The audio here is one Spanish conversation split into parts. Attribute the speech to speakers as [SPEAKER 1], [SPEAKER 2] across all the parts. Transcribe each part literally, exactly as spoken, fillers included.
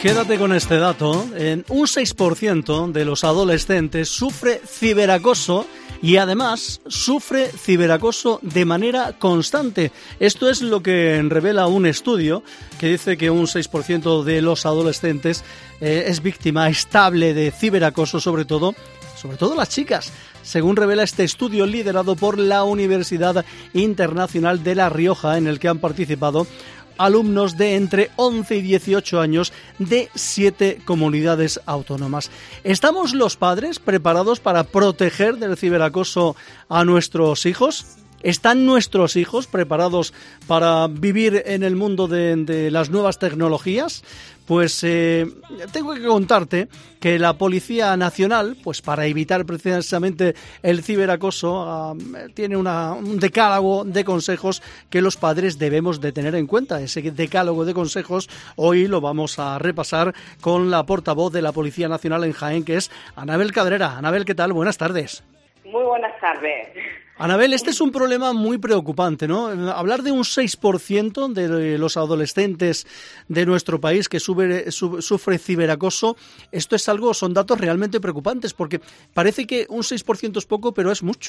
[SPEAKER 1] Quédate con este dato. En un seis por ciento de los adolescentes sufre ciberacoso y además sufre ciberacoso de manera constante. Esto es lo que revela un estudio que dice que un seis por ciento de los adolescentes eh, es víctima estable de ciberacoso, sobre todo, sobre todo las chicas, según revela este estudio liderado por la Universidad Internacional de La Rioja, en el que han participado alumnos de entre once y dieciocho años de siete comunidades autónomas. ¿Estamos los padres preparados para proteger del ciberacoso a nuestros hijos? ¿Están nuestros hijos preparados para vivir en el mundo de, de las nuevas tecnologías? Pues eh, tengo que contarte que la Policía Nacional, pues para evitar precisamente el ciberacoso, uh, tiene una, un decálogo de consejos que los padres debemos de tener en cuenta. Ese decálogo de consejos hoy lo vamos a repasar con la portavoz de la Policía Nacional en Jaén, que es Anabel Cabrera. Anabel, ¿qué tal? Buenas tardes.
[SPEAKER 2] Muy buenas tardes.
[SPEAKER 1] Anabel, este es un problema muy preocupante, ¿no? Hablar de un seis por ciento de los adolescentes de nuestro país que sufre, su, sufre ciberacoso, esto es algo, son datos realmente preocupantes, porque parece que un seis por ciento es poco, pero es mucho.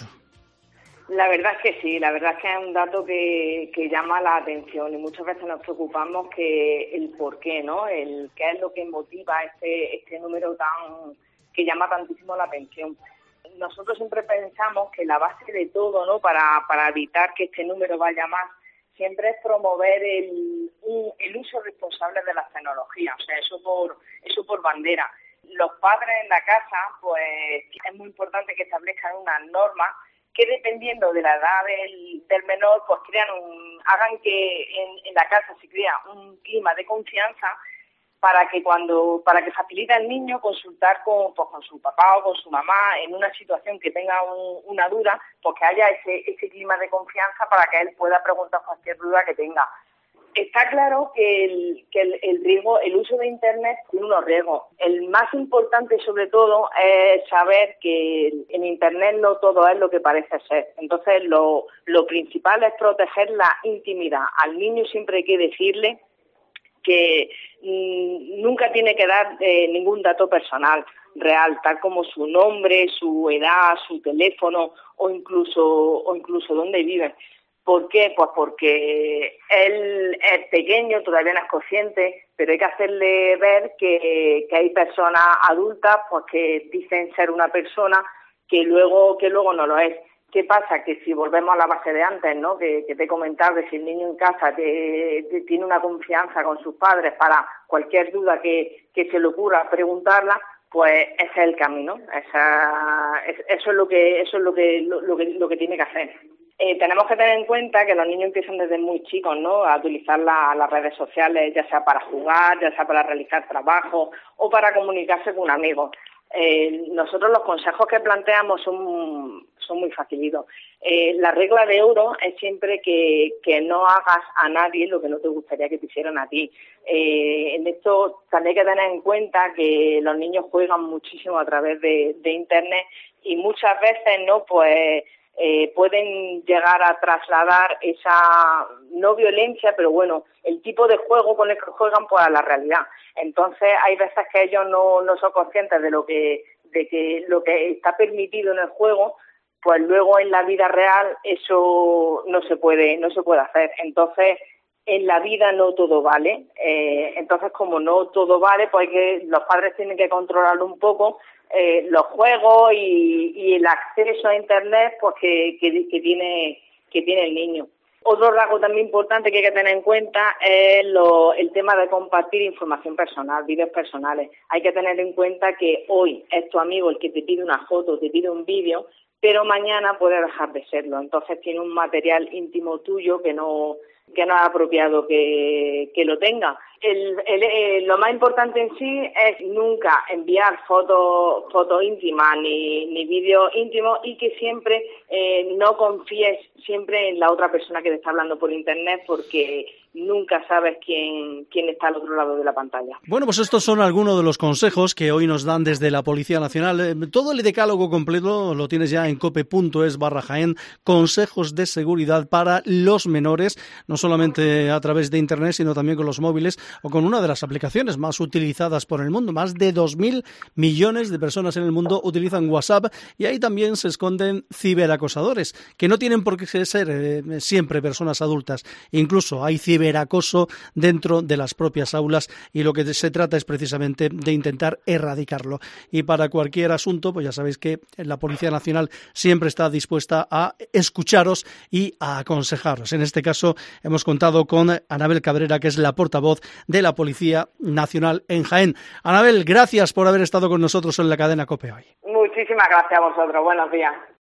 [SPEAKER 2] La verdad es que sí, la verdad es que es un dato que, que llama la atención y muchas veces nos preocupamos que el por qué, ¿no? El qué es lo que motiva este, este número tan que llama tantísimo la atención. Nosotros siempre pensamos que la base de todo, ¿no? Para, para evitar que este número vaya más, siempre es promover el, el uso responsable de las tecnologías, o sea, eso por, eso por bandera. Los padres en la casa, pues es muy importante que establezcan unas normas que dependiendo de la edad del, del menor, pues crean un, hagan que en, en la casa se crea un clima de confianza para que cuando para que facilite al niño consultar con pues con su papá o con su mamá en una situación que tenga un, una duda, pues que haya ese ese clima de confianza para que él pueda preguntar cualquier duda que tenga. Está claro que el que el, el riesgo, el uso de Internet tiene unos riesgos. El más importante, sobre todo, es saber que en Internet no todo es lo que parece ser. Entonces, lo lo principal es proteger la intimidad. Al niño siempre hay que decirle que mmm, nunca tiene que dar eh, ningún dato personal real, tal como su nombre, su edad, su teléfono o incluso o incluso dónde vive. ¿Por qué? Pues porque él es pequeño, todavía no es consciente, pero hay que hacerle ver que, que hay personas adultas pues que dicen ser una persona que luego que luego no lo es. ¿Qué pasa? Que si volvemos a la base de antes, ¿no? Que, que te he comentado que si el niño en casa te, te tiene una confianza con sus padres para cualquier duda que, que se le ocurra preguntarla, pues ese es el camino. Esa, es, eso es lo que eso es lo que lo, lo que lo que tiene que hacer. Eh, tenemos que tener en cuenta que los niños empiezan desde muy chicos, ¿no? A utilizar la, las redes sociales, ya sea para jugar, ya sea para realizar trabajo o para comunicarse con amigos. Eh, nosotros los consejos que planteamos son, son muy facilitos. Eh, la regla de oro es siempre que, que no hagas a nadie lo que no te gustaría que te hicieran a ti. Eh, en esto también hay que tener en cuenta que los niños juegan muchísimo a través de, de Internet y muchas veces no pues eh, pueden llegar a trasladar esa no violencia, pero bueno, el tipo de juego con el que juegan pues a la realidad. Entonces hay veces que ellos no, no son conscientes de lo que de que lo que está permitido en el juego, pues luego en la vida real eso no se puede no se puede hacer. Entonces en la vida no todo vale. Eh, entonces como no todo vale, pues hay que los padres tienen que controlarlo un poco. Eh, los juegos y, y el acceso a Internet pues que, que, que tiene que tiene el niño. Otro rasgo también importante que hay que tener en cuenta es lo, el tema de compartir información personal, vídeos personales. Hay que tener en cuenta que hoy es tu amigo el que te pide una foto, te pide un vídeo, pero mañana puede dejar de serlo. Entonces tiene un material íntimo tuyo que no que no es apropiado que, que lo tenga. El, el, el, lo más importante en sí es nunca enviar fotos fotos íntimas ni, ni vídeos íntimos y que siempre eh, no confíes siempre en la otra persona que te está hablando por Internet porque nunca sabes quién, quién está al otro lado de la pantalla.
[SPEAKER 1] Bueno, pues estos son algunos de los consejos que hoy nos dan desde la Policía Nacional. Todo el decálogo completo lo tienes ya en cope punto es barra Jaén, consejos de seguridad para los menores. Nos no solamente a través de Internet, sino también con los móviles o con una de las aplicaciones más utilizadas por el mundo. Más de dos mil millones de personas en el mundo utilizan WhatsApp y ahí también se esconden ciberacosadores, que no tienen por qué ser eh, siempre personas adultas. Incluso hay ciberacoso dentro de las propias aulas y lo que se trata es precisamente de intentar erradicarlo. Y para cualquier asunto, pues ya sabéis que la Policía Nacional siempre está dispuesta a escucharos y a aconsejaros. En este caso hemos contado con Anabel Cabrera, que es la portavoz de la Policía Nacional en Jaén. Anabel, gracias por haber estado con nosotros en la cadena COPE hoy.
[SPEAKER 2] Muchísimas gracias a vosotros. Buenos días.